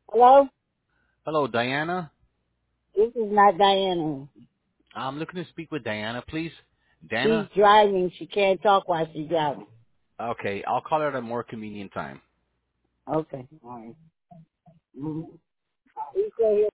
Hello? Hello, Diana. This is not Diana. I'm looking to speak with Diana, please. She's Dana? driving. She can't talk while she's driving. Okay, I'll call her at a more convenient time. Okay. All right. Mm-hmm. You stay here.